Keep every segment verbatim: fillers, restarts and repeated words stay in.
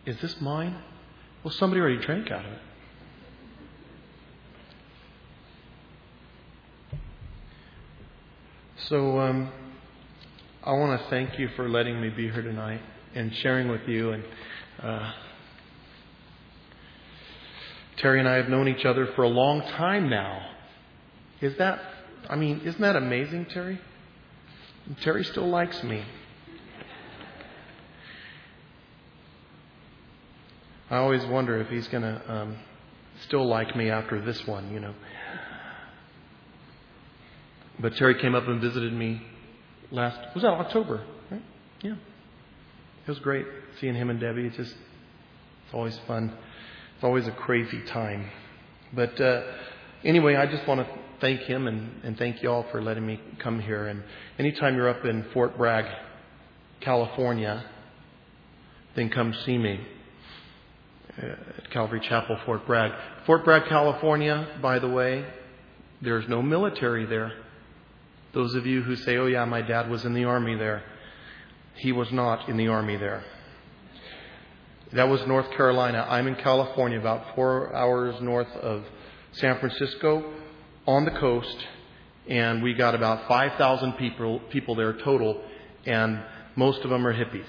Is this mine? Well, somebody already drank out of it. So um, I want to thank you for letting me be here tonight and sharing with you. And uh, Terry and I have known each other for a long time now. Is that, I mean, isn't that amazing, Terry? And Terry still likes me. I always wonder if he's going to um, still like me after this one, you know. But Terry came up and visited me last, was that October, right? Yeah. It was great seeing him and Debbie. It's just, it's always fun. It's always a crazy time. But uh, anyway, I just want to thank him and, and thank you all for letting me come here. And anytime you're up in Fort Bragg, California, then come see me at Calvary Chapel, Fort Bragg. Fort Bragg, California, by the way, there's no military there. Those of you who say, oh yeah, my dad was in the Army there. He was not in the Army there. That was North Carolina. I'm in California, about four hours north of San Francisco, on the coast. And we got about five thousand people, people there total. And most of them are hippies.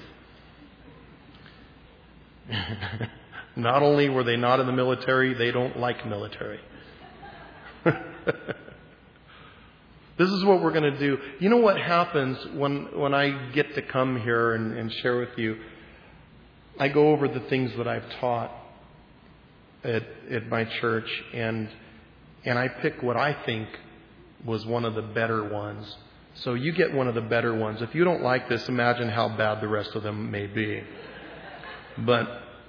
Not only were they not in the military, they don't like military. This is what we're going to do. You know what happens when, when I get to come here and, and share with you? I go over the things that I've taught at, at my church, and and I pick what I think was one of the better ones. So you get one of the better ones. If you don't like this, imagine how bad the rest of them may be. But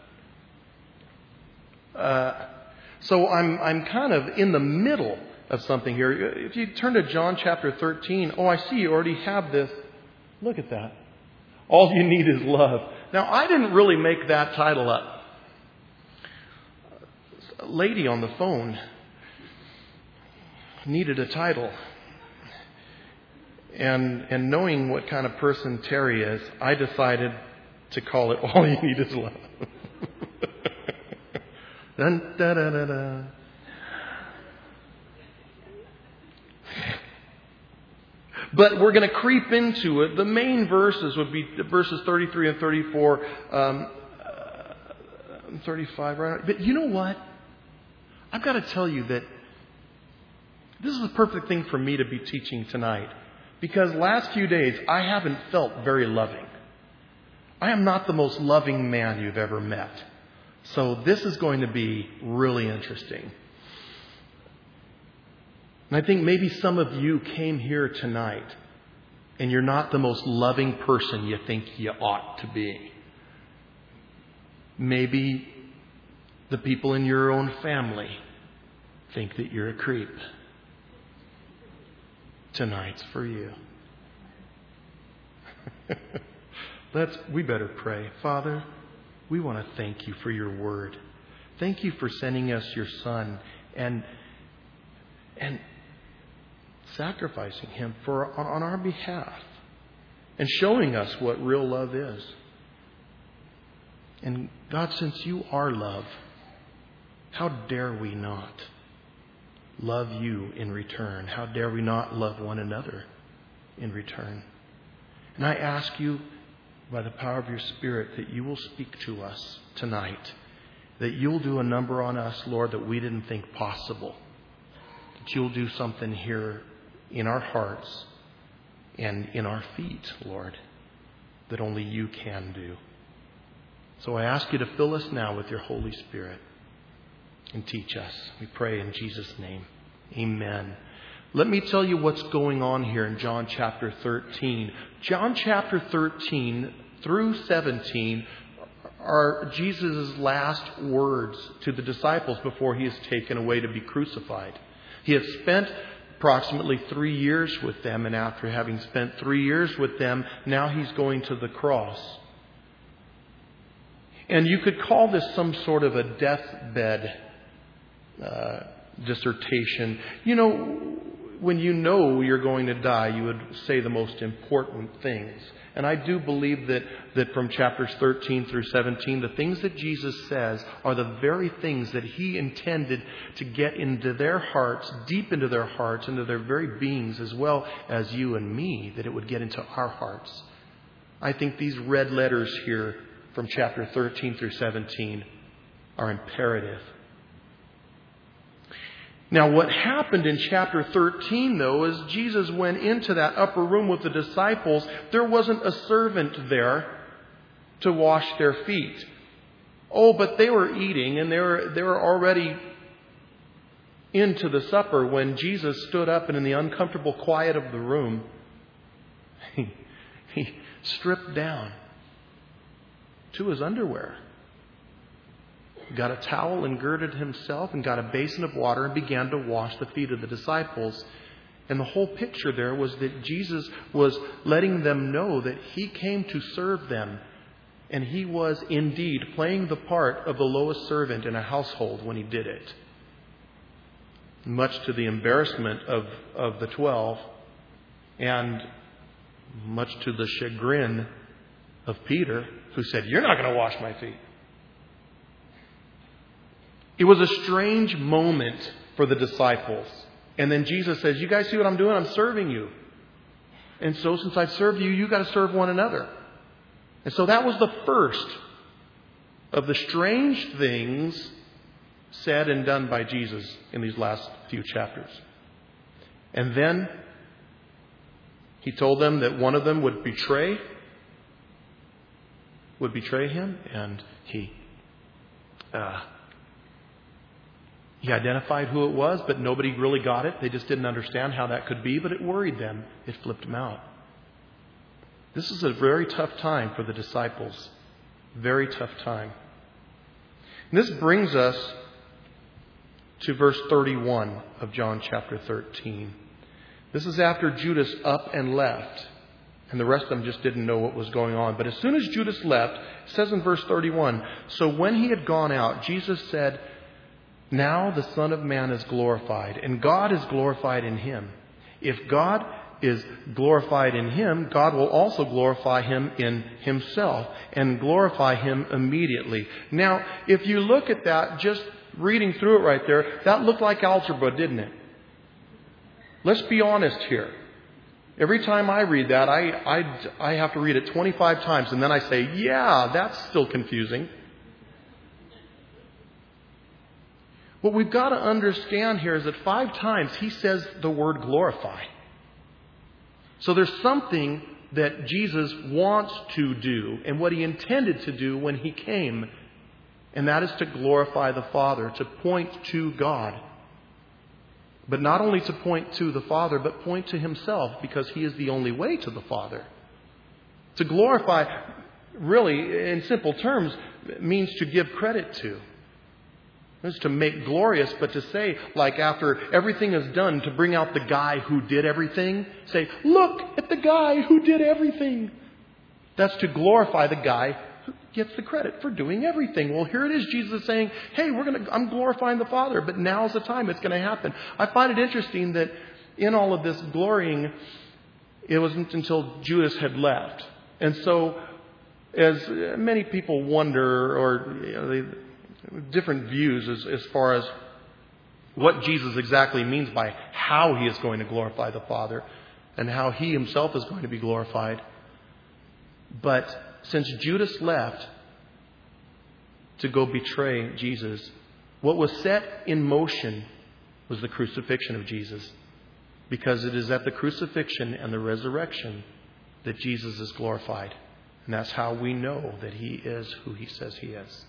uh, so I'm I'm kind of in the middle of something here. If you turn to John chapter thirteen, oh, I see you already have this. Look at that. All you need is love. Now, I didn't really make that title up. A lady on the phone needed a title. And and knowing what kind of person Terry is, I decided to call it All You Need Is Love. Dun, da, da, da, da. But we're going to creep into it. The main verses would be verses thirty-three and thirty-four, um, thirty-five, right? But you know what? I've got to tell you that this is the perfect thing for me to be teaching tonight. Because last few days, I haven't felt very loving. I am not the most loving man you've ever met. So this is going to be really interesting. And I think maybe some of you came here tonight and you're not the most loving person you think you ought to be. Maybe the people in your own family think that you're a creep. Tonight's for you. Let's, we better pray. Father, we want to thank you for your word. Thank you for sending us your Son and and sacrificing him for on, on our behalf and showing us what real love is. And God, since you are love, how dare we not love you in return? How dare we not love one another in return? And I ask you, by the power of your Spirit, that you will speak to us tonight, that you'll do a number on us, Lord, that we didn't think possible, that you'll do something here in our hearts and in our feet, Lord, that only you can do. So I ask you to fill us now with your Holy Spirit and teach us. We pray in Jesus' name. Amen. Let me tell you what's going on here in John chapter thirteen. John chapter thirteen through seventeen are Jesus' last words to the disciples before he is taken away to be crucified. He has spent approximately three years with them, and after having spent three years with them, now he's going to the cross. And you could call this some sort of a deathbed uh, dissertation. You know, when you know you're going to die, you would say the most important things. And I do believe that, that from chapters thirteen through seventeen, the things that Jesus says are the very things that He intended to get into their hearts, deep into their hearts, into their very beings, as well as you and me, that it would get into our hearts. I think these red letters here from chapter thirteen through seventeen are imperative. Now, what happened in chapter thirteen, though, is Jesus went into that upper room with the disciples. There wasn't a servant there to wash their feet. Oh, but they were eating, and they were, they were already into the supper when Jesus stood up, and in the uncomfortable quiet of the room, he, he stripped down to his underwear. Got a towel and girded himself and got a basin of water and began to wash the feet of the disciples. And the whole picture there was that Jesus was letting them know that He came to serve them. And He was indeed playing the part of the lowest servant in a household when He did it. Much to the embarrassment of, of the twelve, and much to the chagrin of Peter, who said, "You're not going to wash my feet." It was a strange moment for the disciples. And then Jesus says, "You guys see what I'm doing? I'm serving you. And so since I've served you, you got to serve one another." And so that was the first of the strange things said and done by Jesus in these last few chapters. And then He told them that one of them would betray, would betray Him. And He... Uh, He identified who it was, but nobody really got it. They just didn't understand how that could be, but it worried them. It flipped them out. This is a very tough time for the disciples. Very tough time. And this brings us to verse thirty-one of John chapter thirteen. This is after Judas up and left. And the rest of them just didn't know what was going on. But as soon as Judas left, it says in verse thirty-one, "So when He had gone out, Jesus said, 'Now the Son of Man is glorified, and God is glorified in Him. If God is glorified in Him, God will also glorify Him in Himself, and glorify Him immediately.'" Now, if you look at that, just reading through it right there, that looked like algebra, didn't it? Let's be honest here. Every time I read that, I, I, I have to read it twenty-five times, and then I say, yeah, that's still confusing. What we've got to understand here is that five times He says the word glorify. So there's something that Jesus wants to do and what He intended to do when He came. And that is to glorify the Father, to point to God. But not only to point to the Father, but point to Himself, because He is the only way to the Father. To glorify, really, in simple terms, means to give credit to. It's to make glorious, but to say, like after everything is done, to bring out the guy who did everything. Say, "Look at the guy who did everything." That's to glorify the guy who gets the credit for doing everything. Well, here it is. Jesus is saying, hey, we're going to, I'm glorifying the Father, but now's the time it's going to happen. I find it interesting that in all of this glorying, it wasn't until Judas had left. And so, as many people wonder, or you know, they, different views as, as far as what Jesus exactly means by how He is going to glorify the Father and how He Himself is going to be glorified. But since Judas left to go betray Jesus, what was set in motion was the crucifixion of Jesus. Because it is at the crucifixion and the resurrection that Jesus is glorified. And that's how we know that He is who He says He is.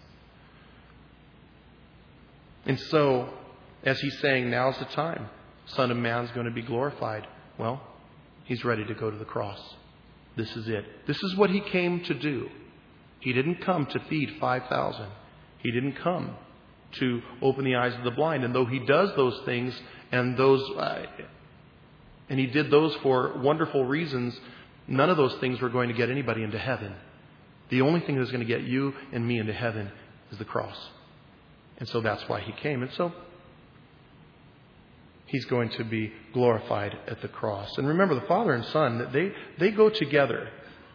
And so, as He's saying, now's the time. Son of Man's going to be glorified. Well, He's ready to go to the cross. This is it. This is what He came to do. He didn't come to feed five thousand. He didn't come to open the eyes of the blind. And though He does those things, and those, uh, and He did those for wonderful reasons, none of those things were going to get anybody into heaven. The only thing that's going to get you and me into heaven is the cross. And so that's why He came. And so He's going to be glorified at the cross. And remember, the Father and Son, they, they go together.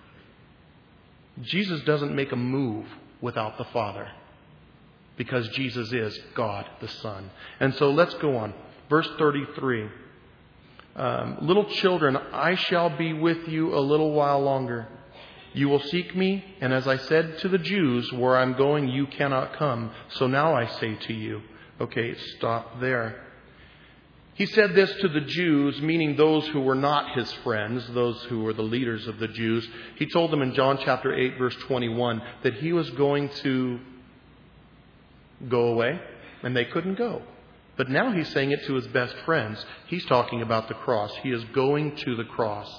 Jesus doesn't make a move without the Father, because Jesus is God the Son. And so let's go on. Verse thirty-three. Um, Little children, I shall be with you a little while longer. You will seek me, and as I said to the Jews, where I'm going, you cannot come. So now I say to you. Okay, stop there. He said this to the Jews, meaning those who were not his friends, those who were the leaders of the Jews. He told them in John chapter eight, verse twenty-one, that he was going to go away, and they couldn't go. But now he's saying it to his best friends. He's talking about the cross. He is going to the cross.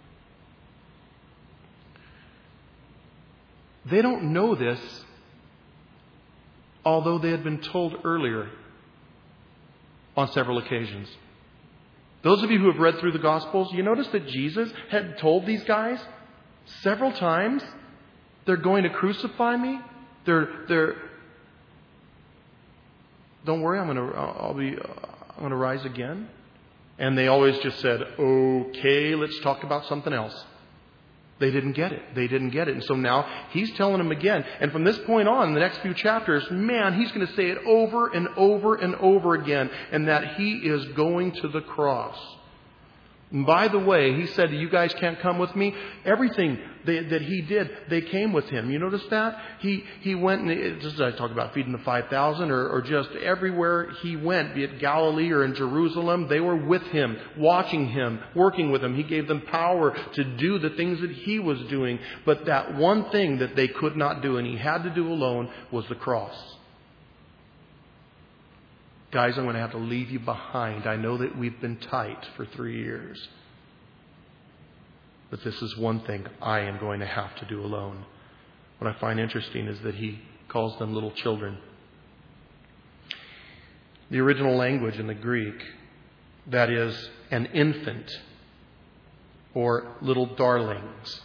They don't know this, although they had been told earlier on several occasions. Those of you who have read through the Gospels, you notice that Jesus had told these guys several times, they're going to crucify me. They're, they're, don't worry, I'm going to, I'll be, I'm going to rise again. And they always just said, okay, let's talk about something else. They didn't get it. They didn't get it. And so now he's telling them again. And from this point on, in the next few chapters, man, he's going to say it over and over and over again. And that he is going to the cross. And by the way, he said, you guys can't come with me. Everything they, that he did, they came with him. You notice that? He he went, and just I talk about feeding the five thousand, or, or just everywhere he went, be it Galilee or in Jerusalem, they were with him, watching him, working with him. He gave them power to do the things that he was doing. But that one thing that they could not do, and he had to do alone, was the cross. Guys, I'm going to have to leave you behind. I know that we've been tight for three years. But this is one thing I am going to have to do alone. What I find interesting is that he calls them little children. The original language in the Greek, that is an infant or little darlings.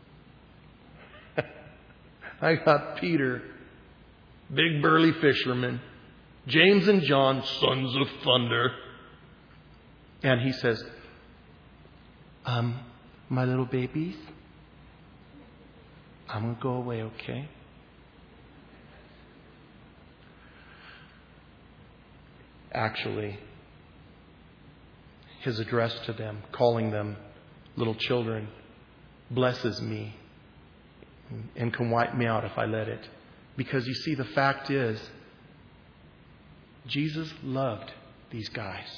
I got Peter, big burly fisherman. James and John, sons of thunder. And he says, um, my little babies, I'm going to go away, okay? Actually, his address to them, calling them little children, blesses me and can wipe me out if I let it. Because you see, the fact is, Jesus loved these guys.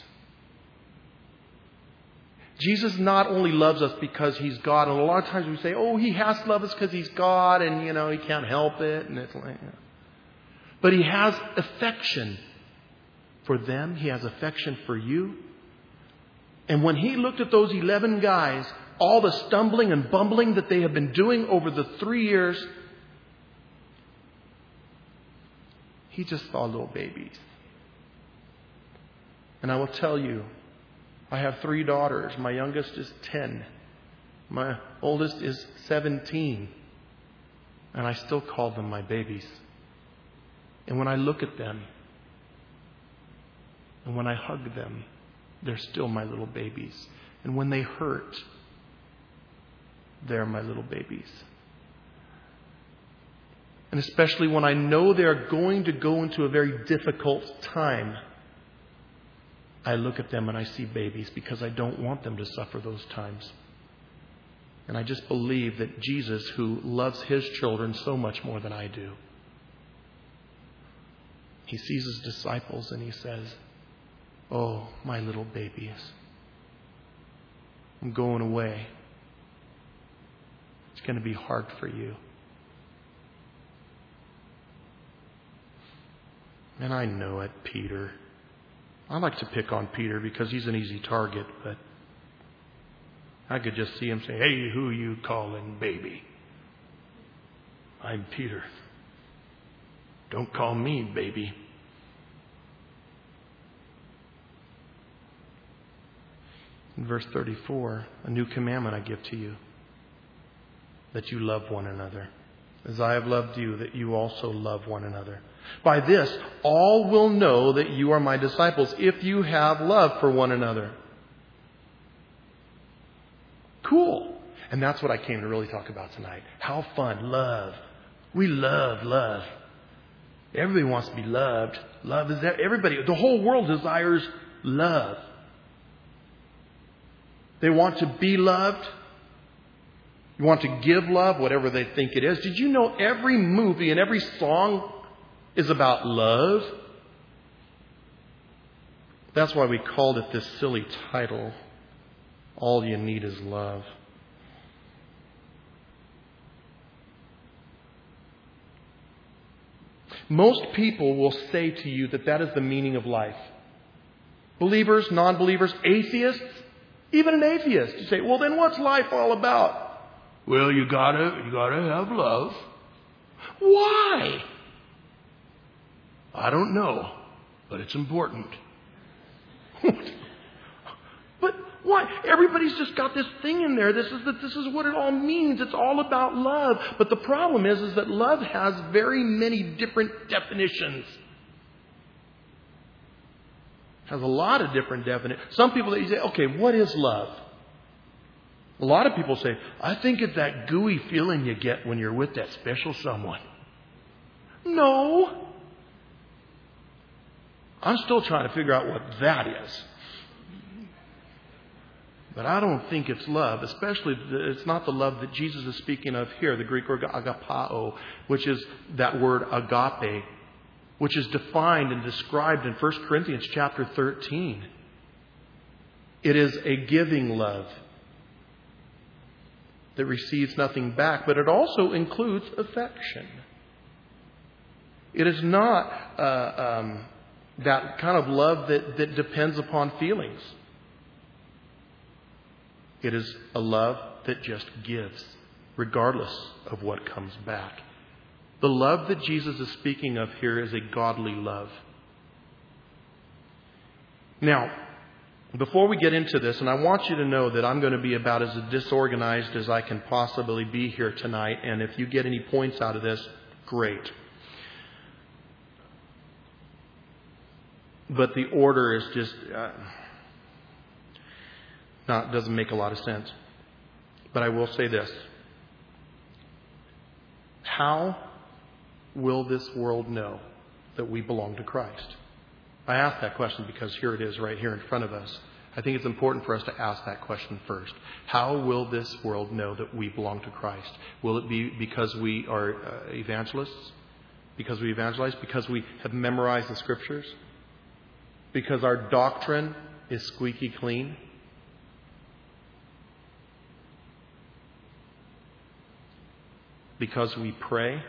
Jesus not only loves us because he's God, and a lot of times we say, oh, he has to love us because he's God, and, you know, he can't help it. And it's like, you know. But he has affection for them. He has affection for you. And when he looked at those eleven guys, all the stumbling and bumbling that they have been doing over the three years, he just saw little babies. And I will tell you, I have three daughters. My youngest is ten. My oldest is seventeen. And I still call them my babies. And when I look at them, and when I hug them, they're still my little babies. And when they hurt, they're my little babies. And especially when I know they're going to go into a very difficult time, I look at them and I see babies because I don't want them to suffer those times. And I just believe that Jesus, who loves his children so much more than I do, he sees his disciples and he says, oh, my little babies, I'm going away. It's going to be hard for you. And I know it, Peter. I like to pick on Peter because he's an easy target, but I could just see him say, hey, who you calling baby? I'm Peter. Don't call me baby. In verse thirty-four, a new commandment I give to you, that you love one another. As I have loved you, that you also love one another. By this, all will know that you are my disciples if you have love for one another. Cool. And that's what I came to really talk about tonight. How fun. Love. We love love. Everybody wants to be loved. Love is that. Everybody, the whole world desires love. They want to be loved. You want to give love, whatever they think it is. Did you know every movie and every song is about love? That's why we called it this silly title. All you need is love. Most people will say to you that that is the meaning of life. Believers, non-believers, atheists, even an atheist. You say, well, then what's life all about? Well, you gotta, you gotta have love. Why? I don't know, but it's important. But why? Everybody's just got this thing in there. This is that. This is what it all means. It's all about love. But the problem is, is that love has very many different definitions. Has a lot of different definitions. Some people that you say, okay, what is love? A lot of people say, I think it's that gooey feeling you get when you're with that special someone. No. I'm still trying to figure out what that is. But I don't think it's love, especially it's not the love that Jesus is speaking of here, the Greek word agapao, which is that word agape, which is defined and described in First Corinthians chapter thirteen. It is a giving love that receives nothing back, but it also includes affection. It is not uh, um, that kind of love that, that depends upon feelings. It is a love that just gives, regardless of what comes back. The love that Jesus is speaking of here is a godly love. Now, before we get into this, and I want you to know that I'm going to be about as disorganized as I can possibly be here tonight, and if you get any points out of this, great. But the order is just... Uh, Not, doesn't make a lot of sense. But I will say this. How will this world know that we belong to Christ? I ask that question because here it is right here in front of us. I think it's important for us to ask that question first. How will this world know that we belong to Christ? Will it be because we are uh, evangelists? Because we evangelize? Because we have memorized the Scriptures? Because our doctrine is squeaky clean? Because we pray?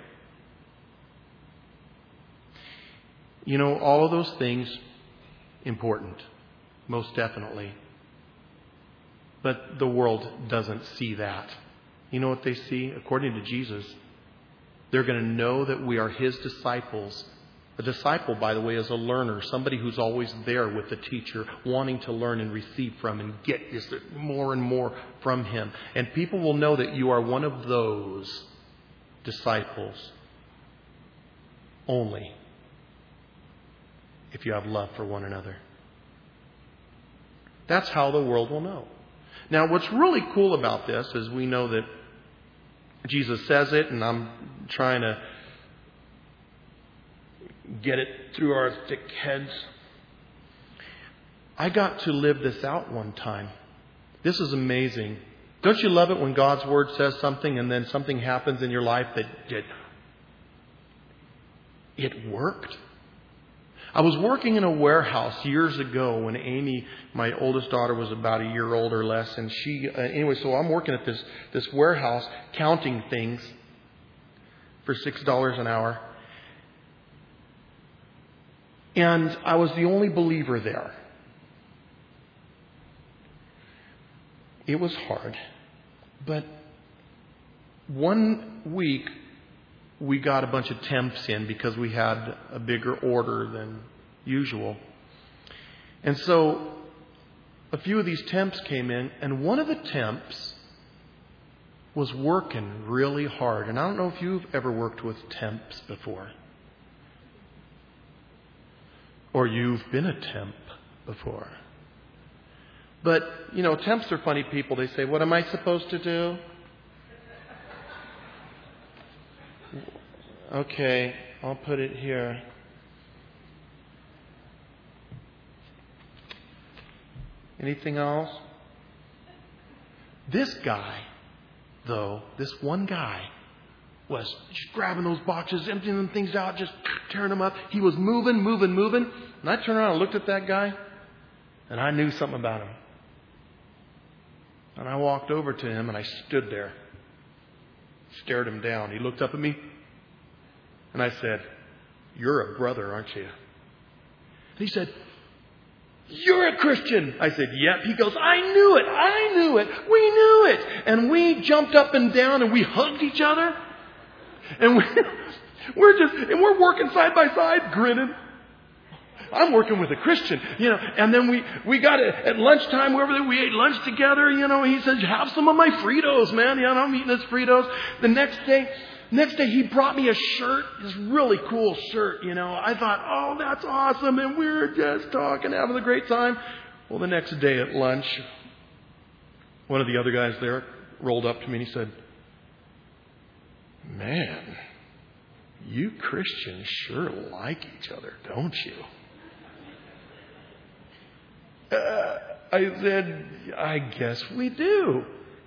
You know, all of those things, important. Most definitely. But the world doesn't see that. You know what they see? According to Jesus, they're going to know that we are His disciples. A disciple, by the way, is a learner. Somebody who's always there with the teacher, wanting to learn and receive from and get this more and more from him. And people will know that you are one of those disciples only if you have love for one another. That's how the world will know. Now, what's really cool about this is we know that Jesus says it, and I'm trying to get it through our thick heads. I got to live this out one time. This is amazing. Don't you love it when God's Word says something and then something happens in your life that did, it worked? I was working in a warehouse years ago when Amy, my oldest daughter, was about a year old or less. And she, uh, anyway, so I'm working at this, this warehouse counting things for six dollars an hour. And I was the only believer there. It was hard. But one week we got a bunch of temps in because we had a bigger order than usual. And so a few of these temps came in, and one of the temps was working really hard. And I don't know if you've ever worked with temps before. Or you've been a temp before. But, you know, temps are funny people. They say, what am I supposed to do? Okay, I'll put it here. Anything else? This guy, though, this one guy, was just grabbing those boxes, emptying them things out, just tearing them up. He was moving, moving, moving. And I turned around and looked at that guy, and I knew something about him. And I walked over to him, and I stood there, stared him down. He looked up at me, and I said, "You're a brother, aren't you?" And he said, "You're a Christian." I said, "Yep." He goes, "I knew it. I knew it. We knew it." And we jumped up and down, and we hugged each other. And we, we're just, and we're working side by side, grinning. I'm working with a Christian, you know. And then we, we got it at lunchtime, wherever we ate lunch together, you know. He says, "Have some of my Fritos, man." You know, I'm eating his Fritos. The next day, next day he brought me a shirt, this really cool shirt, you know. I thought, oh, that's awesome. And we were just talking, having a great time. Well, the next day at lunch, one of the other guys there rolled up to me and he said, "Man, you Christians sure like each other, don't you?" Uh, I said, "I guess we do."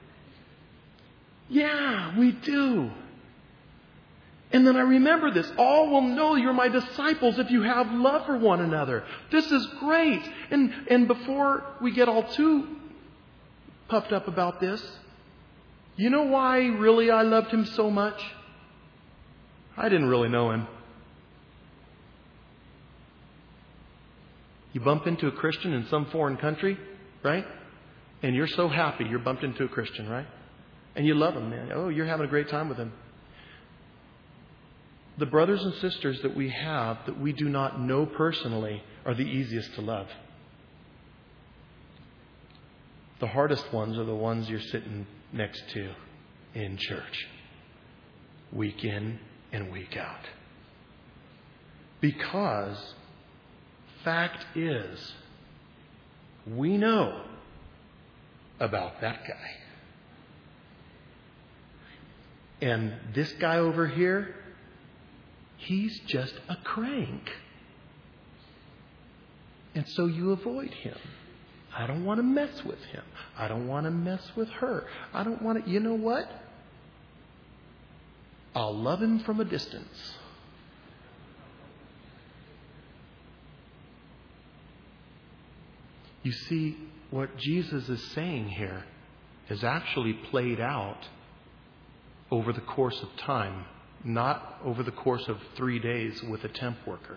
Yeah, we do. And then I remember this. "All will know you're my disciples if you have love for one another." This is great. And, and before we get all too puffed up about this, you know why really I loved him so much? I didn't really know him. You bump into a Christian in some foreign country, right? And you're so happy you're bumped into a Christian, right? And you love him, man. Oh, you're having a great time with him. The brothers and sisters that we have that we do not know personally are the easiest to love. The hardest ones are the ones you're sitting next to in church, week in and week out. Because fact is, we know about that guy. And this guy over here, he's just a crank. And so you avoid him. I don't want to mess with him. I don't want to mess with her. I don't want to, you know what? I'll love him from a distance. You see, what Jesus is saying here is actually played out over the course of time, not over the course of three days with a temp worker.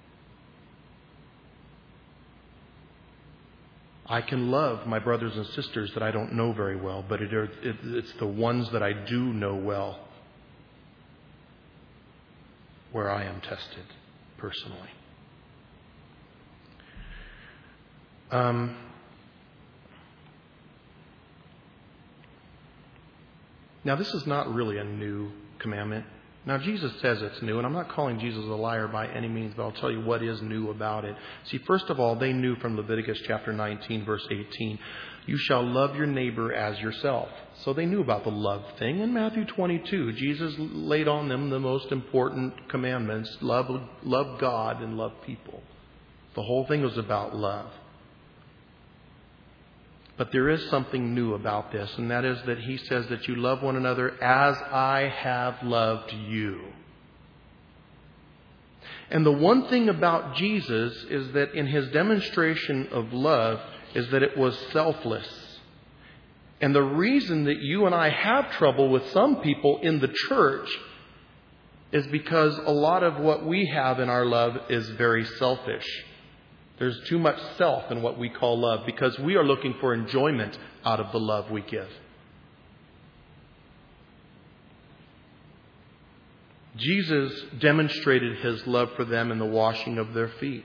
I can love my brothers and sisters that I don't know very well, but it are, it, it's the ones that I do know well where I am tested personally. Um, now, this is not really a new commandment. Now, Jesus says it's new, and I'm not calling Jesus a liar by any means, but I'll tell you what is new about it. See, first of all, they knew from Leviticus chapter nineteen, verse eighteen, you shall love your neighbor as yourself. So they knew about the love thing. In Matthew twenty-two, Jesus laid on them the most important commandments, love, love God and love people. The whole thing was about love. But there is something new about this, and that is that he says that you love one another as I have loved you. And the one thing about Jesus is that in his demonstration of love is that it was selfless. And the reason that you and I have trouble with some people in the church is because a lot of what we have in our love is very selfish. There's too much self in what we call love because we are looking for enjoyment out of the love we give. Jesus demonstrated his love for them in the washing of their feet.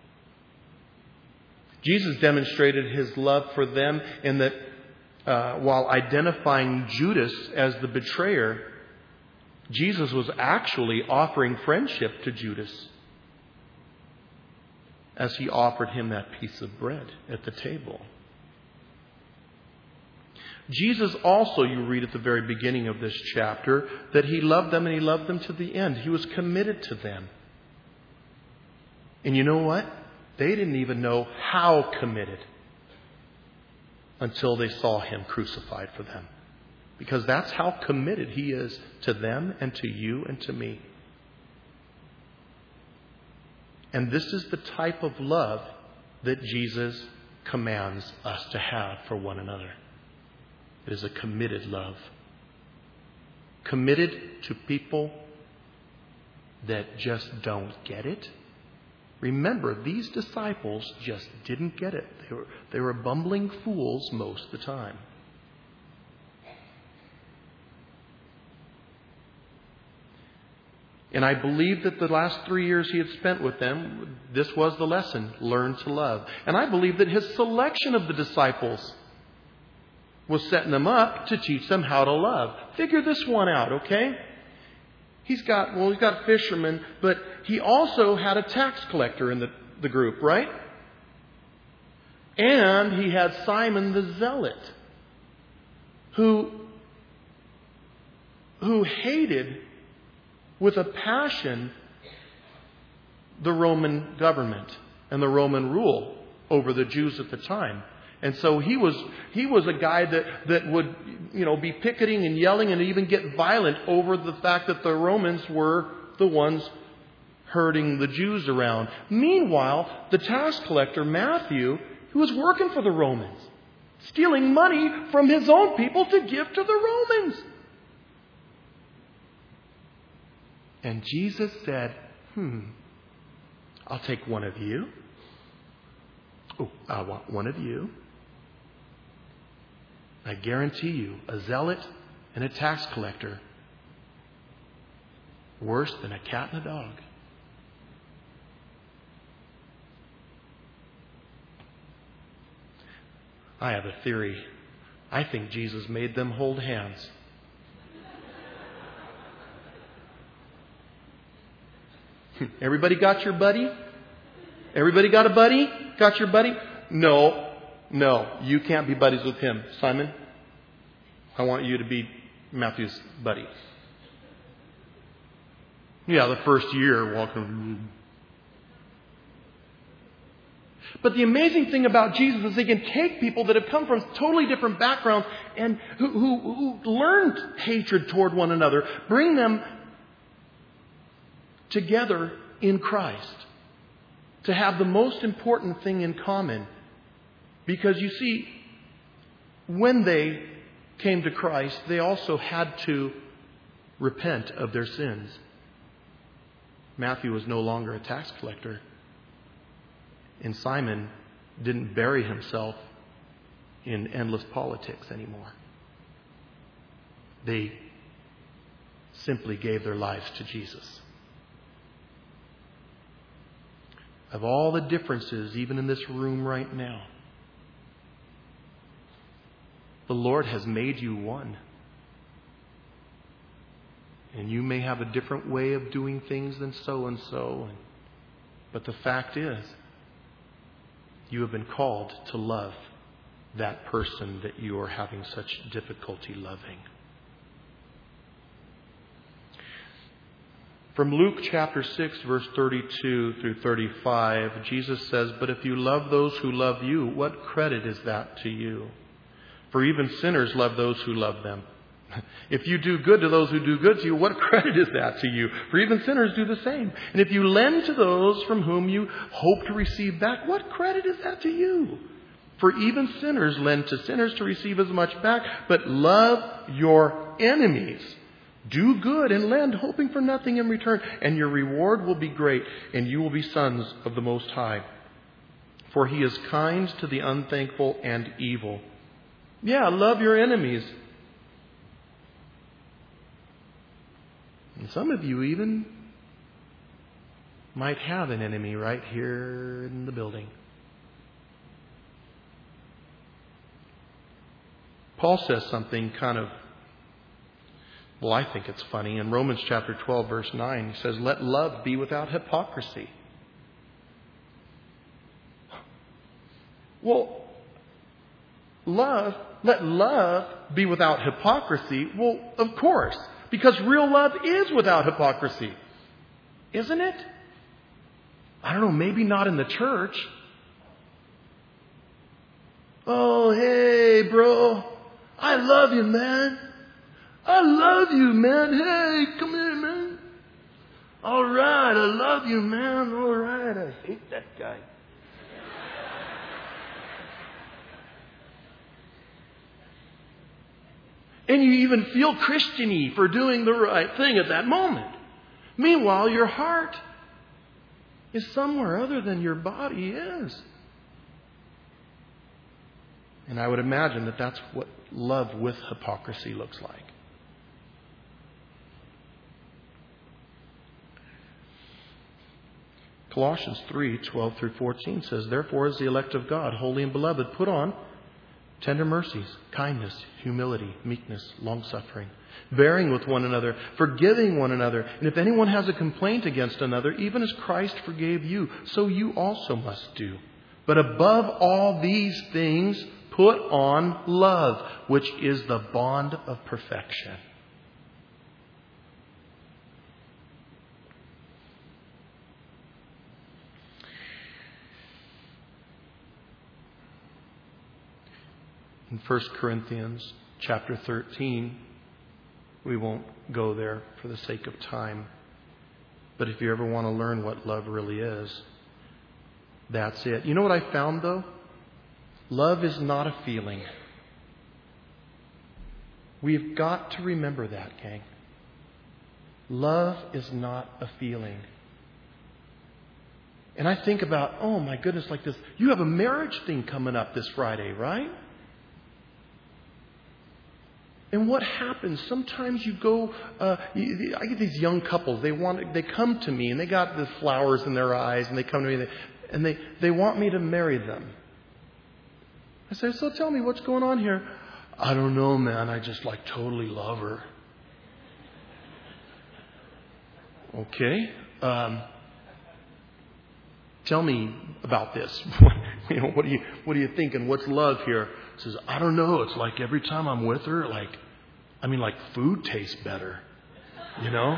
Jesus demonstrated his love for them in that uh, while identifying Judas as the betrayer, Jesus was actually offering friendship to Judas. as he offered him that piece of bread at the table. Jesus also, you read at the very beginning of this chapter, that he loved them and he loved them to the end. He was committed to them. And you know what? They didn't even know how committed until they saw him crucified for them. Because that's how committed he is to them and to you and to me. And this is the type of love that Jesus commands us to have for one another. It is a committed love. Committed to people that just don't get it. Remember, these disciples just didn't get it. They were, they were bumbling fools most of the time. And I believe that the last three years he had spent with them, this was the lesson, learn to love. And I believe that his selection of the disciples was setting them up to teach them how to love. Figure this one out, okay? He's got, well, he's got fishermen, but he also had a tax collector in the, the group, right? And he had Simon the Zealot, who, who hated with a passion the Roman government and the Roman rule over the Jews at the time. And so he was he was a guy that, that would, you know, be picketing and yelling and even get violent over the fact that the Romans were the ones herding the Jews around. Meanwhile, the tax collector, Matthew, who was working for the Romans, stealing money from his own people to give to the Romans. And Jesus said, hmm, I'll take one of you. Oh, I want one of you. I guarantee you, a zealot and a tax collector, worse than a cat and a dog. I have a theory. I think Jesus made them hold hands. Everybody got your buddy? Everybody got a buddy? Got your buddy? No. No. You can't be buddies with him. Simon, I want you to be Matthew's buddy. Yeah, the first year walking. But the amazing thing about Jesus is he can take people that have come from totally different backgrounds and who, who, who learned hatred toward one another, bring them together in Christ to have the most important thing in common. Because you see, when they came to Christ, they also had to repent of their sins. Matthew was no longer a tax collector. And Simon didn't bury himself in endless politics anymore. They simply gave their lives to Jesus. Of all the differences, even in this room right now, the Lord has made you one. And you may have a different way of doing things than so-and-so. But the fact is, you have been called to love that person that you are having such difficulty loving. From Luke chapter six, verse thirty-two through thirty-five, Jesus says, "But if you love those who love you, what credit is that to you? For even sinners love those who love them. If you do good to those who do good to you, what credit is that to you? For even sinners do the same. And if you lend to those from whom you hope to receive back, what credit is that to you? For even sinners lend to sinners to receive as much back. But love your enemies. Do good and lend, hoping for nothing in return. And your reward will be great, and you will be sons of the Most High. For He is kind to the unthankful and evil." Yeah, love your enemies. And some of you even might have an enemy right here in the building. Paul says something kind of, well, I think it's funny. In Romans chapter twelve, verse nine, he says, "Let love be without hypocrisy." Well, love, let love be without hypocrisy. Well, of course, because real love is without hypocrisy. Isn't it? I don't know, maybe not in the church. Oh, hey, bro. I love you, man. I love you, man. Hey, come here, man. All right, I love you, man. All right, I hate that guy. And you even feel Christian-y for doing the right thing at that moment. Meanwhile, your heart is somewhere other than your body is. And I would imagine that that's what love with hypocrisy looks like. Colossians three, twelve through fourteen says, "Therefore, as the elect of God, holy and beloved, put on tender mercies, kindness, humility, meekness, long-suffering, bearing with one another, forgiving one another. And if anyone has a complaint against another, even as Christ forgave you, so you also must do. But above all these things, put on love, which is the bond of perfection." In First Corinthians chapter thirteen, we won't go there for the sake of time. But if you ever want to learn what love really is, that's it. You know what I found, though? Love is not a feeling. We've got to remember that, gang. Love is not a feeling. And I think about, oh my goodness, like this. You have a marriage thing coming up this Friday, right? And what happens? Sometimes you go. Uh, you, I get these young couples. They want. They come to me and they got the flowers in their eyes, and they come to me and they, and they, they want me to marry them. I say, "So tell me what's going on here." "I don't know, man. I just like totally love her." Okay. Um, tell me about this. you know, what are you what are you thinking? What's love here? He says, "I don't know. It's like every time I'm with her, like, I mean, like food tastes better, you know?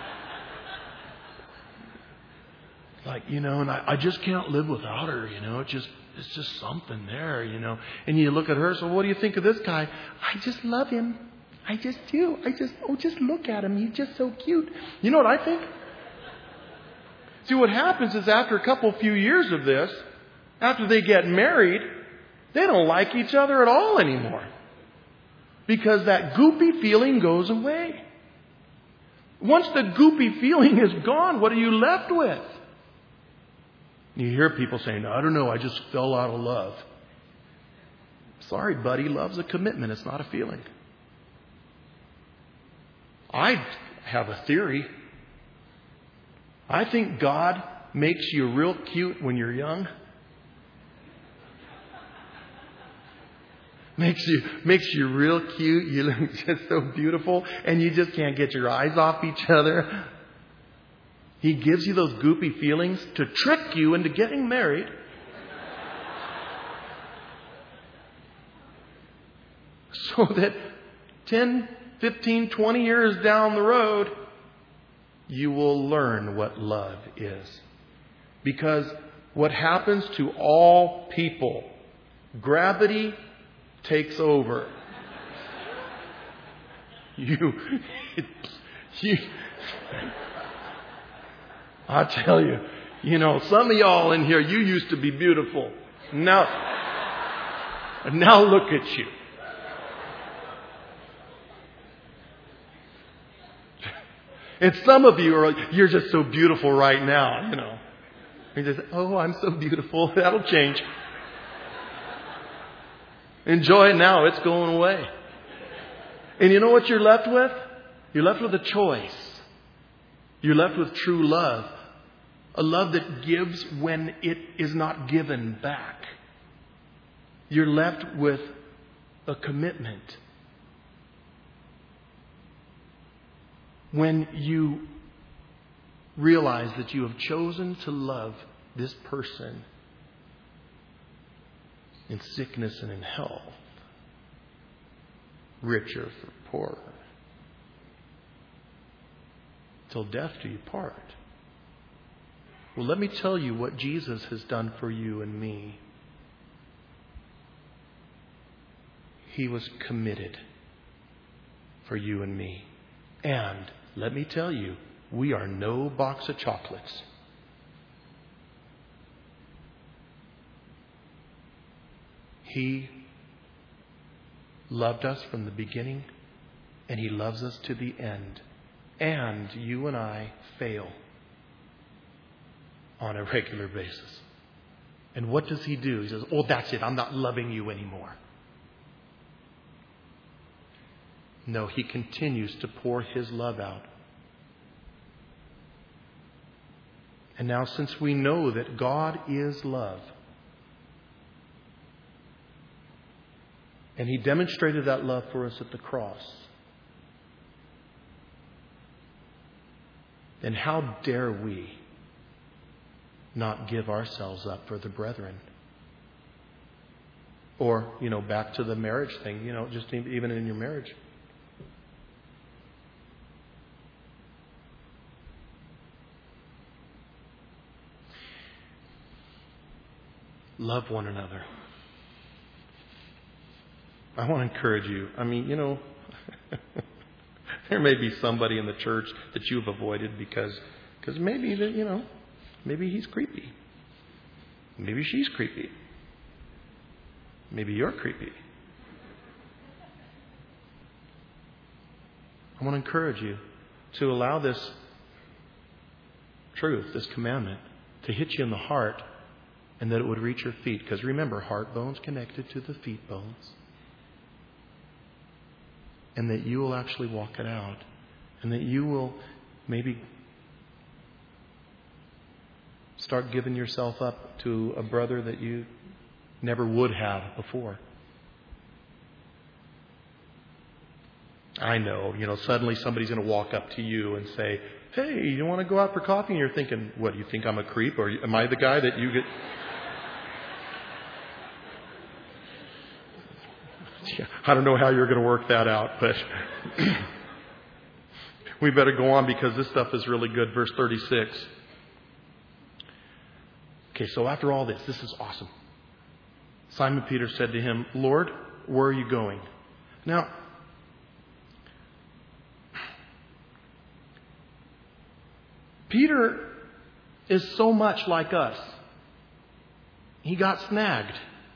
Like, you know, and I, I just can't live without her, you know? It just, it's just something there, you know?" And you look at her, so what do you think of this guy? "I just love him. I just do. I just, oh, just look at him. He's just so cute." You know what I think? See, what happens is after a couple few years of this, after they get married, they don't like each other at all anymore. Because that goopy feeling goes away. Once the goopy feeling is gone, what are you left with? You hear people saying, "I don't know, I just fell out of love." Sorry, buddy, love's a commitment. It's not a feeling. I have a theory. I think God makes you real cute when you're young. Makes you makes you real cute. You look just so beautiful, and you just can't get your eyes off each other. He gives you those goopy feelings to trick you into getting married. So that ten, fifteen, twenty years down the road, you will learn what love is. Because what happens to all people, gravity takes over. You, you, I tell you, you know, some of y'all in here, you used to be beautiful. Now, now look at you. And some of you are, you're just so beautiful right now, you know. And you just, "Oh, I'm so beautiful." That'll change. Enjoy it now. It's going away. And you know what you're left with? You're left with a choice. You're left with true love. A love that gives when it is not given back. You're left with a commitment. When you realize that you have chosen to love this person in sickness and in health, richer for poorer, till death do you part. Well, let me tell you what Jesus has done for you and me. He was committed for you and me. And let me tell you, we are no box of chocolates. He loved us from the beginning, and He loves us to the end. And you and I fail on a regular basis. And what does He do? He says, oh, that's it. I'm not loving you anymore. No, He continues to pour His love out. And now, since we know that God is love, and He demonstrated that love for us at the cross, then how dare we not give ourselves up for the brethren? Or, you know, back to the marriage thing, you know, just even in your marriage. Love one another. I want to encourage you. I mean, you know, there may be somebody in the church that you've avoided because because maybe, that you know, maybe he's creepy. Maybe she's creepy. Maybe you're creepy. I want to encourage you to allow this truth, this commandment, to hit you in the heart, and that it would reach your feet. Because remember, heart bone's connected to the feet bones. And that you will actually walk it out. And that you will maybe start giving yourself up to a brother that you never would have before. I know, you know, suddenly somebody's going to walk up to you and say, hey, you want to go out for coffee? And you're thinking, what, do you think I'm a creep? Or am I the guy that you get... I don't know how you're going to work that out, but we better go on because this stuff is really good. Verse thirty-six. Okay, so after all this, this is awesome. Simon Peter said to Him, Lord, where are you going? Now, Peter is so much like us. He got snagged.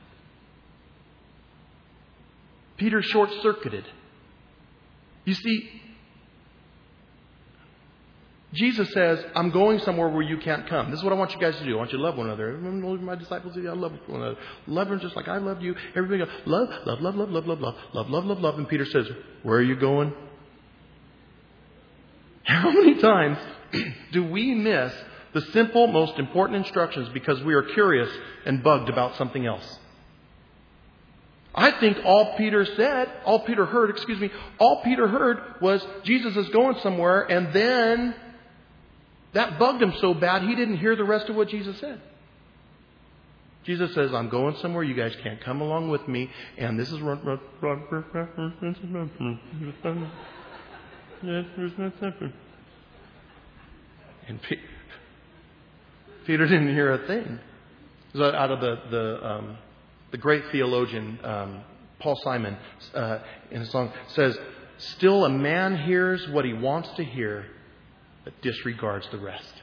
Peter short-circuited. You see, Jesus says, I'm going somewhere where you can't come. This is what I want you guys to do. I want you to love one another. My disciples, I love one another. Love them just like I loved you. Everybody goes, love, love, love, love, love, love, love, love, love, love, love. And Peter says, where are you going? How many times do we miss the simple, most important instructions because we are curious and bugged about something else? I think all Peter said, all Peter heard, excuse me, all Peter heard was Jesus is going somewhere, and then that bugged him so bad he didn't hear the rest of what Jesus said. Jesus says, I'm going somewhere, you guys can't come along with me, and this is... And Peter didn't hear a thing. So out of the... the um, The great theologian, um, Paul Simon, uh, in his song, says, still a man hears what he wants to hear, but disregards the rest.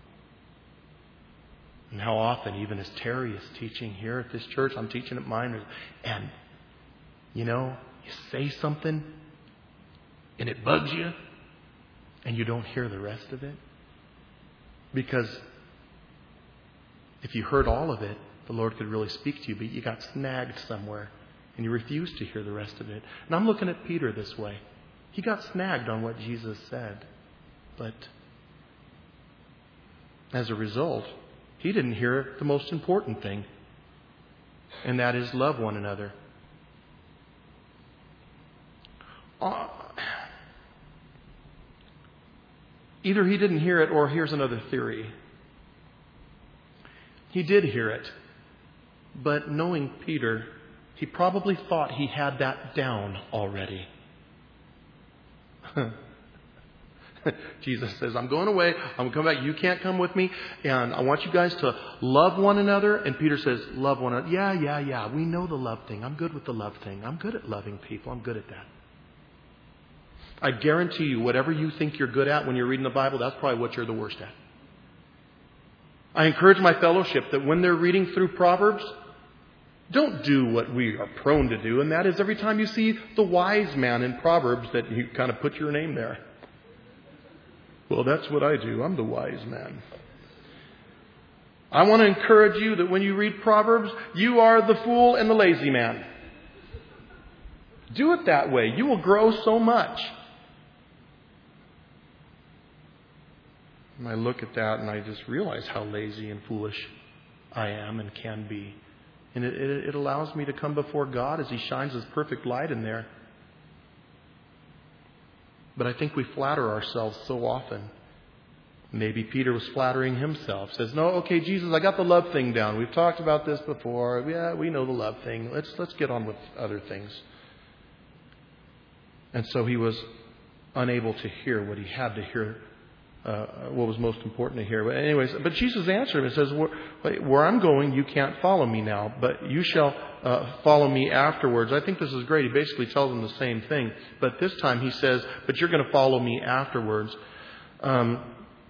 And how often, even as Terry is teaching here at this church, I'm teaching at mine, and, you know, you say something, and it bugs you, and you don't hear the rest of it. Because if you heard all of it, the Lord could really speak to you, but you got snagged somewhere and you refused to hear the rest of it. And I'm looking at Peter this way. He got snagged on what Jesus said. But as a result, he didn't hear the most important thing. And that is love one another. Uh, either he didn't hear it, or here's another theory. He did hear it. But knowing Peter, he probably thought he had that down already. Jesus says, I'm going away. I'm going to come back. You can't come with me. And I want you guys to love one another. And Peter says, love one another. Yeah, yeah, yeah. We know the love thing. I'm good with the love thing. I'm good at loving people. I'm good at that. I guarantee you, whatever you think you're good at when you're reading the Bible, that's probably what you're the worst at. I encourage my fellowship that when they're reading through Proverbs, don't do what we are prone to do. And that is every time you see the wise man in Proverbs that you kind of put your name there. Well, that's what I do. I'm the wise man. I want to encourage you that when you read Proverbs, you are the fool and the lazy man. Do it that way. You will grow so much. And I look at that and I just realize how lazy and foolish I am and can be. And it, it, it allows me to come before God as He shines His perfect light in there. But I think we flatter ourselves so often. Maybe Peter was flattering himself. Says, no, okay, Jesus, I got the love thing down. We've talked about this before. Yeah, we know the love thing. Let's let's get on with other things. And so he was unable to hear what he had to hear, uh, what was most important to hear. But anyways, but Jesus answered him and says, where, where I'm going, you can't follow me now, but you shall uh, follow me afterwards. I think this is great. He basically tells them the same thing. But this time he says, but you're going to follow me afterwards. Um,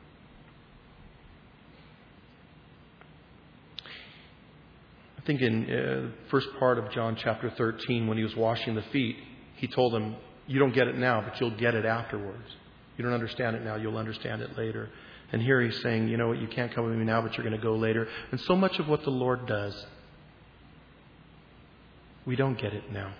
I think in the uh, first part of John chapter thirteen, when he was washing the feet, he told them, you don't get it now, but you'll get it afterwards. You don't understand it now, you'll understand it later. And here he's saying, you know what, you can't come with me now, but you're going to go later. And so much of what the Lord does, we don't get it now.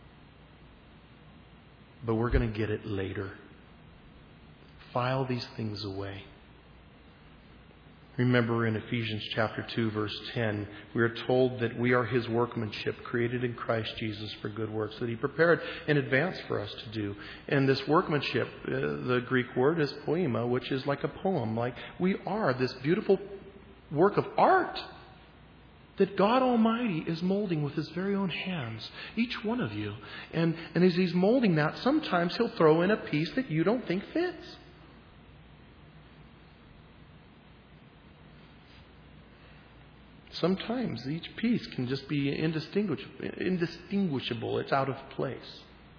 But we're going to get it later. File these things away. Remember in Ephesians chapter two, verse ten, we are told that we are His workmanship, created in Christ Jesus for good works, that He prepared in advance for us to do. And this workmanship, uh, the Greek word is poema, which is like a poem. Like we are this beautiful work of art that God Almighty is molding with His very own hands, each one of you. And, and as He's molding that, sometimes He'll throw in a piece that you don't think fits. Sometimes each piece can just be indistinguishable. indistinguishable. It's out of place.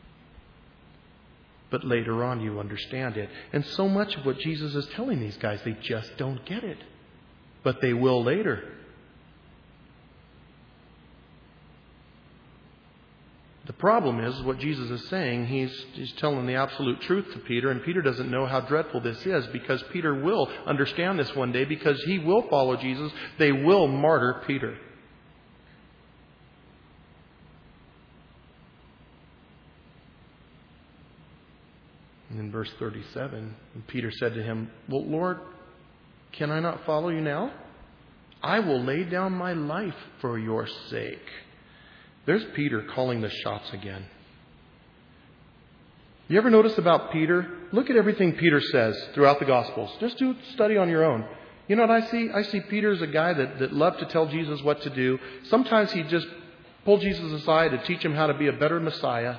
But later on you understand it. And so much of what Jesus is telling these guys, they just don't get it. But they will later. The problem is what Jesus is saying, he's, he's telling the absolute truth to Peter, and Peter doesn't know how dreadful this is, because Peter will understand this one day, because he will follow Jesus. They will martyr Peter. And in verse thirty-seven, Peter said to him, well, Lord, can I not follow you now? I will lay down my life for your sake. There's Peter calling the shots again. You ever notice about Peter? Look at everything Peter says throughout the Gospels. Just do study on your own. You know what I see? I see Peter as a guy that, that loved to tell Jesus what to do. Sometimes he'd just pull Jesus aside to teach him how to be a better Messiah.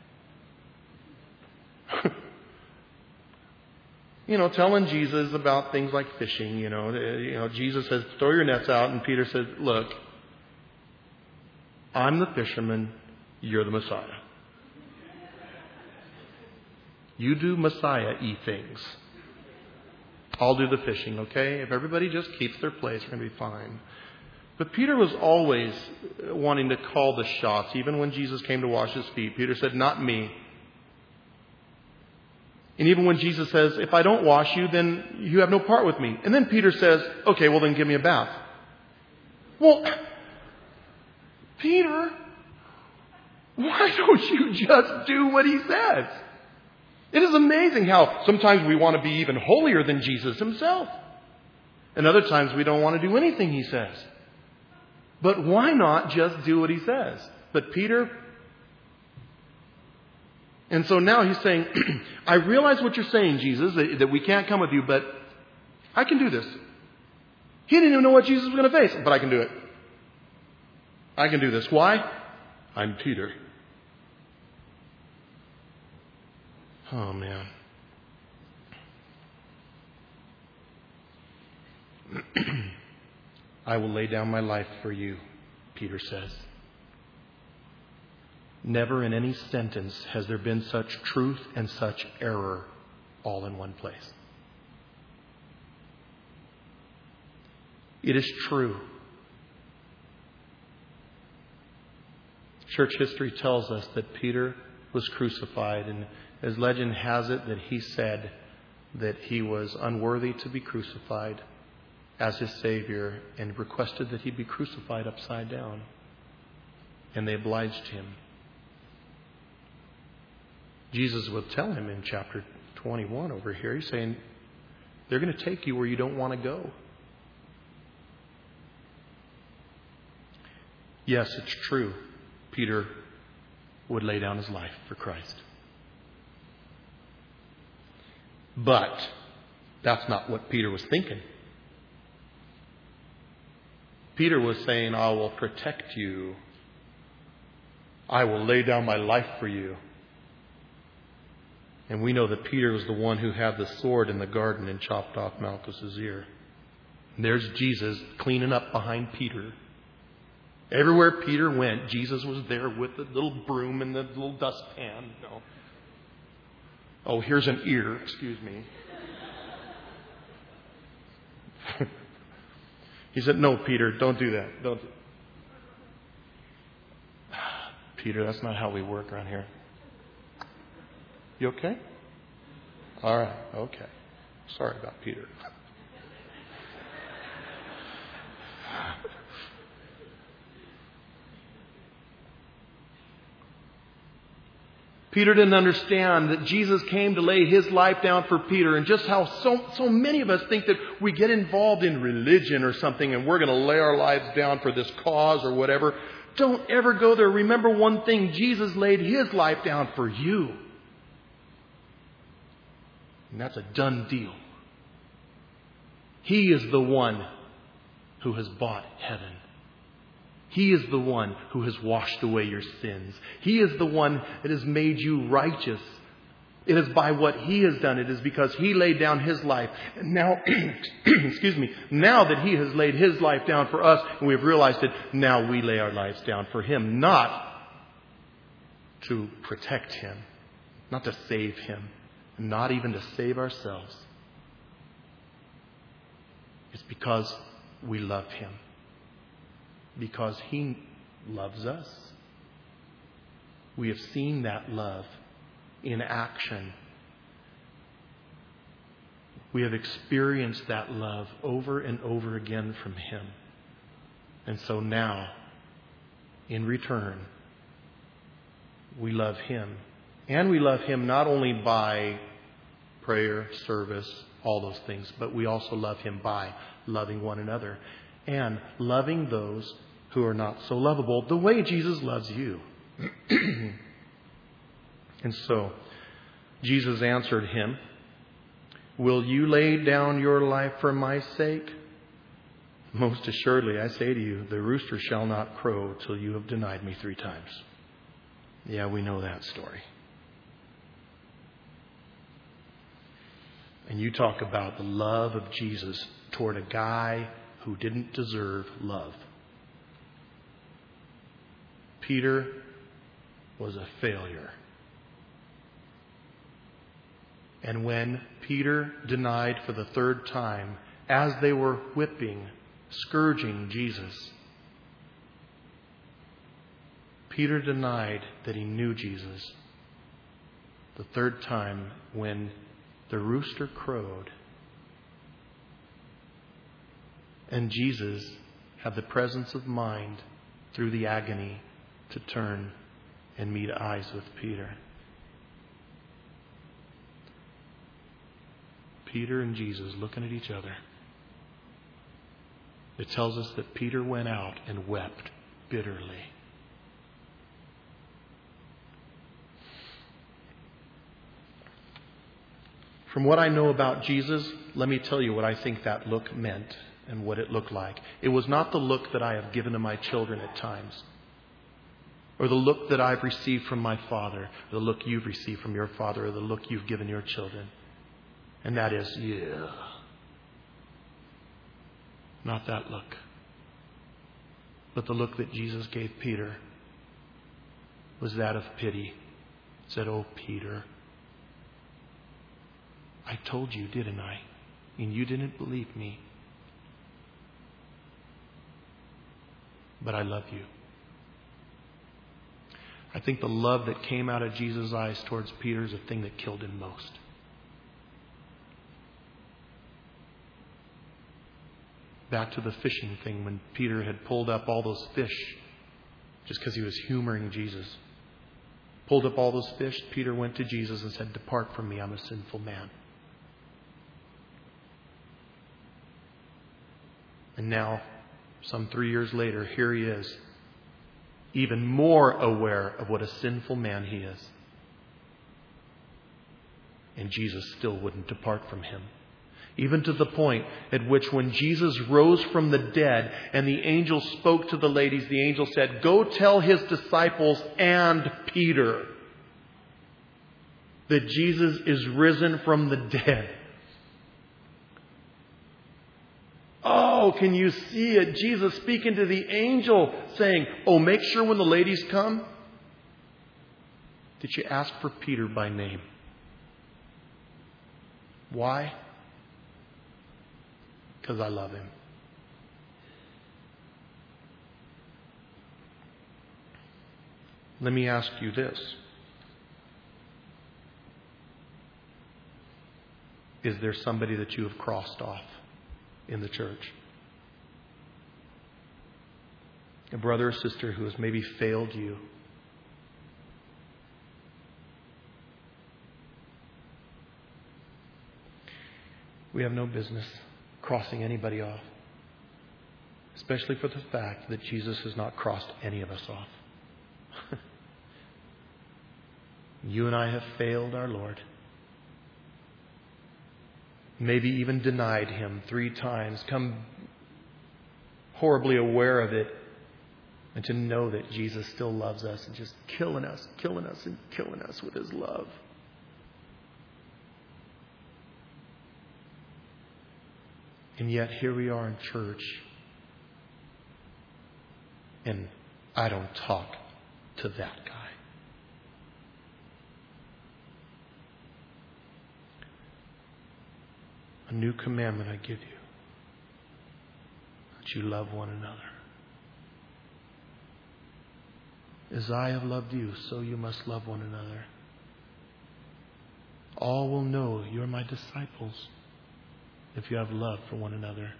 You know, telling Jesus about things like fishing. You know, you know, Jesus says, throw your nets out. And Peter says, look, I'm the fisherman, you're the Messiah. You do Messiah-y things. I'll do the fishing, okay? If everybody just keeps their place, we're going to be fine. But Peter was always wanting to call the shots. Even when Jesus came to wash his feet, Peter said, not me. And even when Jesus says, if I don't wash you, then you have no part with me. And then Peter says, okay, well then give me a bath. Well, Peter, why don't you just do what he says? It is amazing how sometimes we want to be even holier than Jesus himself. And other times we don't want to do anything he says. But why not just do what he says? But Peter... And so now he's saying, I realize what you're saying, Jesus, that, that we can't come with you, but I can do this. He didn't even know what Jesus was going to face, but I can do it. I can do this. Why? I'm Peter. Oh, man. I will lay down my life for you, Peter says. Never in any sentence has there been such truth and such error all in one place. It is true. Church history tells us that Peter was crucified, and as legend has it that he said that he was unworthy to be crucified as his Savior and requested that he be crucified upside down. And they obliged him. Jesus would tell him in chapter twenty-one over here, he's saying, they're going to take you where you don't want to go. Yes, it's true. Peter would lay down his life for Christ. But that's not what Peter was thinking. Peter was saying, I will protect you. I will lay down my life for you. And we know that Peter was the one who had the sword in the garden and chopped off Malchus's ear. And there's Jesus cleaning up behind Peter. Everywhere Peter went, Jesus was there with the little broom and the little dustpan. No. Oh, here's an ear. Excuse me. He said, no, Peter, don't do that. Don't. Peter, that's not how we work around here. You okay? All right. Okay. Sorry about Peter. Peter didn't understand that Jesus came to lay his life down for Peter, and just how so, so many of us think that we get involved in religion or something and we're going to lay our lives down for this cause or whatever. Don't ever go there. Remember one thing, Jesus laid his life down for you. And that's a done deal. He is the one who has bought heaven. He is the one who has washed away your sins. He is the one that has made you righteous. It is by what He has done. It is because He laid down His life. And now, excuse me, now that He has laid His life down for us and we have realized it, now we lay our lives down for Him. Not to protect Him, not to save Him, not even to save ourselves. It's because we love Him. Because He loves us. We have seen that love in action. We have experienced that love over and over again from Him. And so now, in return, we love Him. And we love Him not only by prayer, service, all those things, but we also love Him by loving one another. And loving those who are not so lovable the way Jesus loves you. And so, Jesus answered him, will you lay down your life for my sake? Most assuredly, I say to you, the rooster shall not crow till you have denied me three times. Yeah, we know that story. And you talk about the love of Jesus toward a guy who didn't deserve love. Peter was a failure. And when Peter denied for the third time, as they were whipping, scourging Jesus, Peter denied that he knew Jesus. The third time when the rooster crowed, and Jesus had the presence of mind through the agony to turn and meet eyes with Peter. Peter and Jesus looking at each other. It tells us that Peter went out and wept bitterly. From what I know about Jesus, let me tell you what I think that look meant. and what it looked like. It was not the look that I have given to my children at times, or the look that I've received from my father, or the look you've received from your father, or the look you've given your children. And that is, yeah. Not that look. But the look that Jesus gave Peter was that of pity. He said, "Oh, Peter, I told you, didn't I? And you didn't believe me. But I love you." I think the love that came out of Jesus' eyes towards Peter is the thing that killed him most. Back to the fishing thing, when Peter had pulled up all those fish just because he was humoring Jesus. Pulled up all those fish, Peter went to Jesus and said, "Depart from me, I'm a sinful man." And now, some three years later, here he is, even more aware of what a sinful man he is. And Jesus still wouldn't depart from him. Even to the point at which when Jesus rose from the dead and the angel spoke to the ladies, the angel said, "Go tell his disciples and Peter that Jesus is risen from the dead." Oh, can you see it? Jesus speaking to the angel saying, "Oh, make sure when the ladies come that you ask for Peter by name." Why? Because I love him. Let me ask you this. Is there somebody that you have crossed off in the church? A brother or sister who has maybe failed you? We have no business crossing anybody off, especially for the fact that Jesus has not crossed any of us off. You and I have failed our Lord. Maybe even denied Him three times, come horribly aware of it, and to know that Jesus still loves us and just killing us, killing us, and killing us with His love. And yet here we are in church, and I don't talk to that guy. A new commandment I give you, that you love one another. As I have loved you, so you must love one another. All will know you're my disciples if you have love for one another.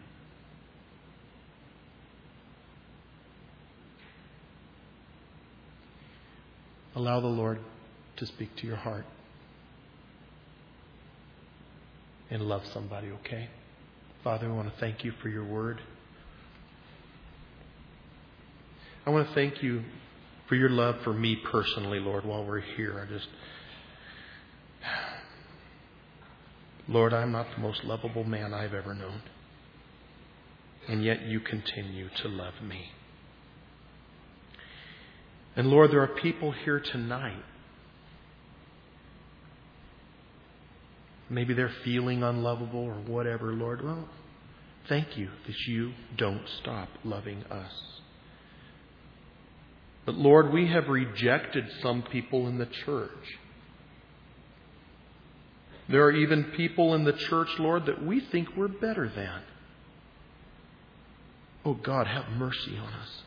Allow the Lord to speak to your heart. And love somebody, okay? Father, I want to thank you for your word. I want to thank you for your love for me personally, Lord, while we're here. I just... Lord, I'm not the most lovable man I've ever known. And yet you continue to love me. And Lord, there are people here tonight. Maybe they're feeling unlovable or whatever, Lord. Well, thank you that you don't stop loving us. But Lord, we have rejected some people in the church. There are even people in the church, Lord, that we think we're better than. Oh God, have mercy on us.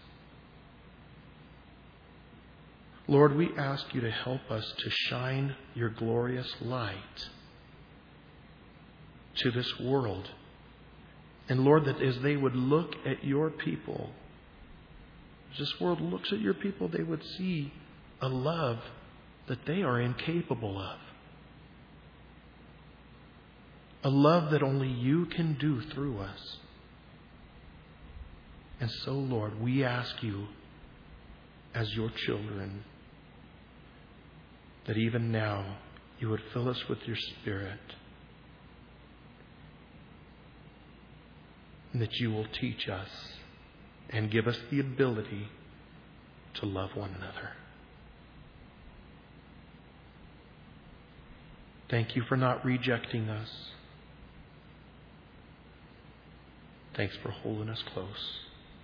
Lord, we ask you to help us to shine your glorious light to this world. And Lord, that as they would look at your people, as this world looks at your people, they would see a love that they are incapable of. A love that only you can do through us. And so, Lord, we ask you as your children that even now you would fill us with your Spirit. and that you will teach us and give us the ability to love one another. Thank you for not rejecting us. Thanks for holding us close.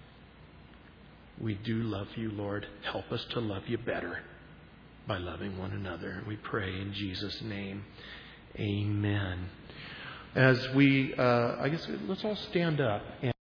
We do love you, Lord. Help us to love you better by loving one another. We pray in Jesus' name. Amen. As we, uh, I guess, let's all stand up. And